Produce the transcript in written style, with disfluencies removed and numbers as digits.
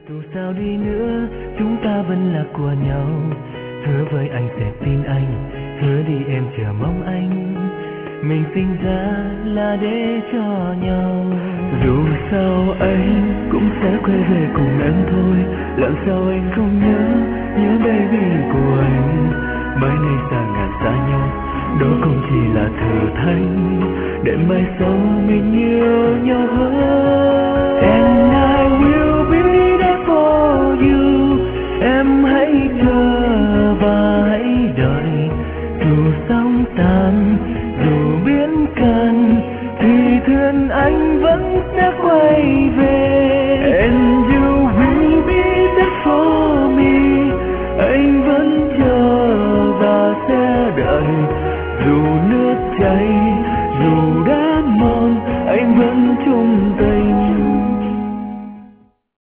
Dù sao đi nữa chúng ta vẫn là của nhau. Hứa với anh sẽ tin anh, hứa đi em chờ mong anh. Mình sinh ra là để cho nhau. Dù sao anh cũng sẽ quay về cùng em thôi. Làm sao anh không nhớ, nhớ baby của anh. Mấy nay xa ngàn xa nhau, đó không chỉ là thử thách để mai sau mình yêu nhau hơn. And I will be there for you. Em hãy chờ và hãy đợi. Dù sóng tan, dù biến cạn, thì thuyền anh vẫn sẽ quay về. And you will be there for me. Anh vẫn chờ và sẽ đợi. Dù nước chảy